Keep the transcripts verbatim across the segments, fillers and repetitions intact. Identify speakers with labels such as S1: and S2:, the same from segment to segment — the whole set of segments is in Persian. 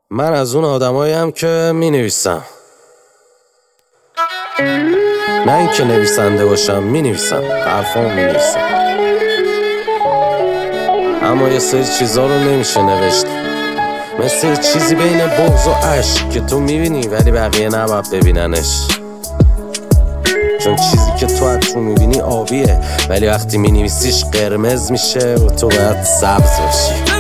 S1: من از اون آدماییم که می نویسم، نه اینکه نویسنده باشم. می نویسم، حرفامو می نویسم، اما یه سری چیزا رو نمیشه نوشت، مثل یه چیزی بین بغض و عشق که تو میبینی ولی بقیه نباید ببیننش، چون چیزی که تو از تو میبینی آبیه ولی وقتی مینویسیش قرمز میشه و تو باید سبز باشی.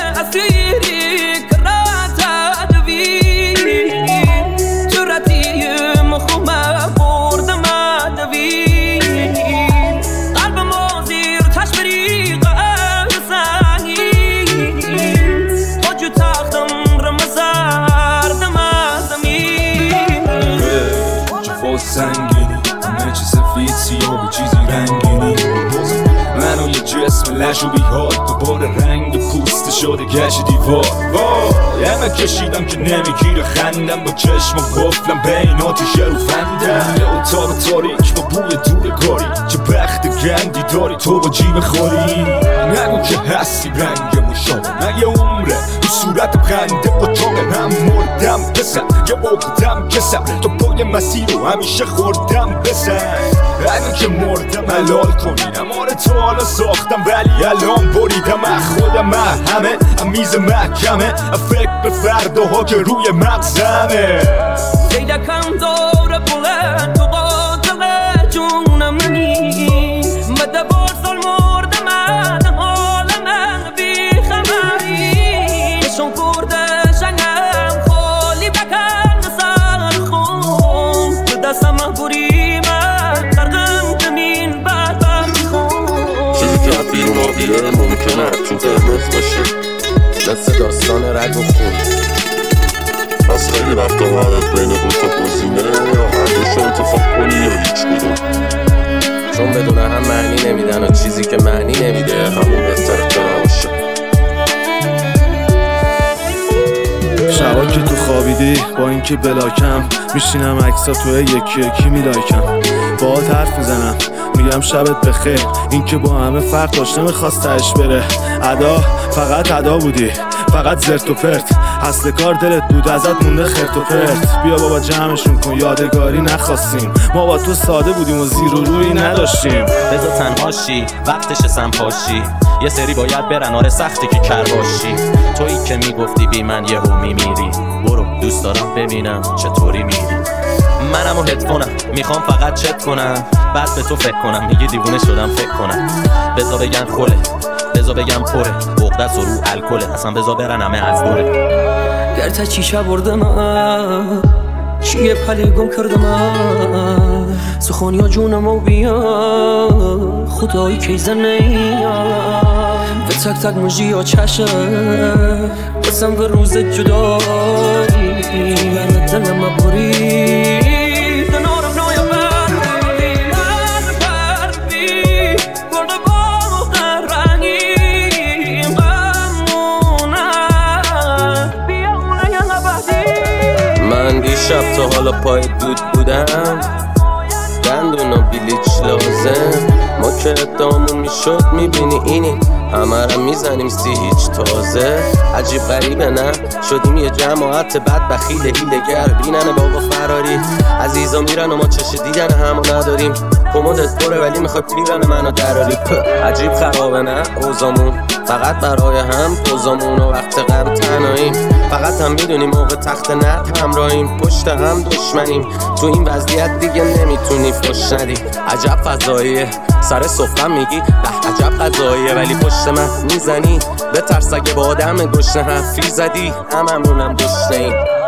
S2: سنگینی همه چی سفید سیاه و چیزی رنگینی، منو یه جسم لجوبی ها دوباره رنگ پوست شده گشت دیوار. وای همه کشیدم که نمیگیره خندم، با چشم و قفلم بین آتیش رو فندم، یه اتاق تاریک با بوی دورگاری، چه بخت گندی داری تو با جیب خوری. نگو که هستی رنگ مشابه، نه یه عمره تو صورت خنده اتاقه، هم مردم بسن یه عقدم کسم تو پای مسیر رو همیشه خوردم بسن، همین که مردم حلال کنینم آره تو حالا ساختم ولی الان بریدم از خودم همه میز محکمه، فکر به فرداها که روی مغزمه.
S3: دیدکم داره بلند تو قاتل جونم منی، مده بارسال مردم من حال من بیخبری، نشون کرده شنگم خالی بکن سر خون، تو دستم بری من ترغم زمین بدبر میخون.
S1: چیزی که بیرون آبیه ممکنه تو قرمز باشه، مثل داستان رگ و خون. از خیلی وقتا باید بین دوتا گزینه یا هر دوشو انتخاب کنی یا هیچ کدوم، چون بدون هم معنی نمیدن و چیزی که معنی نمیده همون بهتره که نباشه.
S4: شبا که تو خوابیدی با اینکه بلاکم میشینم عکسا توی یکی یکی میلایکم، باهات حرف میزنم میگم شبت بخیر، این که با همه فرق داشته میخواست تهش بره، ادا فقط ادا بودی فقط زرت و پرت، اصل کار دلت بود ازت مونده خرت و پرت. بیا بابا جمعشون کن یادگاری نخواستیم، ما با تو ساده بودیم و زیر و روی نداشتیم.
S5: بذار تنهاشی وقتش سنپاشی، یه سری باید برن آره سختی که کر باشی، تویی که میگفتی بی من یهو میمیری، برو دوست دارم ببینم چطوری میری. منم و هدفونم میخوام فقط چت کنم، بعد به تو فکر کنم میگی دیوونه شدم فکر کنم، بذار بگن خوله بذار بگم پره، بغدست و رو الکله، اصلا بذار برن همه از دوره.
S3: گرتا چیشه بردم چیه پلی گم کردم، سخونیا جونم و بیا خدایی که زنیم، به تک تک مجی و چشه بسم به روز جدایی، یعنی دلم بری
S1: شب تا حالا پای دود بودم، دندون و بلیچ لازم، ما که ادامون میشد میبینی اینی همه را میزنیم سی هیچ تازه. عجیب غریبه نه شدیم یه جماعت بد بخیل هیلگر، بینن بابا فراری عزیزا میرن و ما چش دیدن همو نداریم، کمدت پره ولی میخوای پیرن منو دراری. عجیب خرابه نه اوزامون فقط برای هم پوزامون و وقت غم تنهاییم، فقط هم میدونیم موقع تخت نرد همراهیم، پشت هم دشمنیم، تو این وضعیت دیگه نمیتونی فش ندی. عجب فضاییه سر سفرم میگی به عجب قضاییه، ولی پشت من میزنی به ترس اگه با آدم گشنه حرفی زدی هممونم گشنه‌ایم.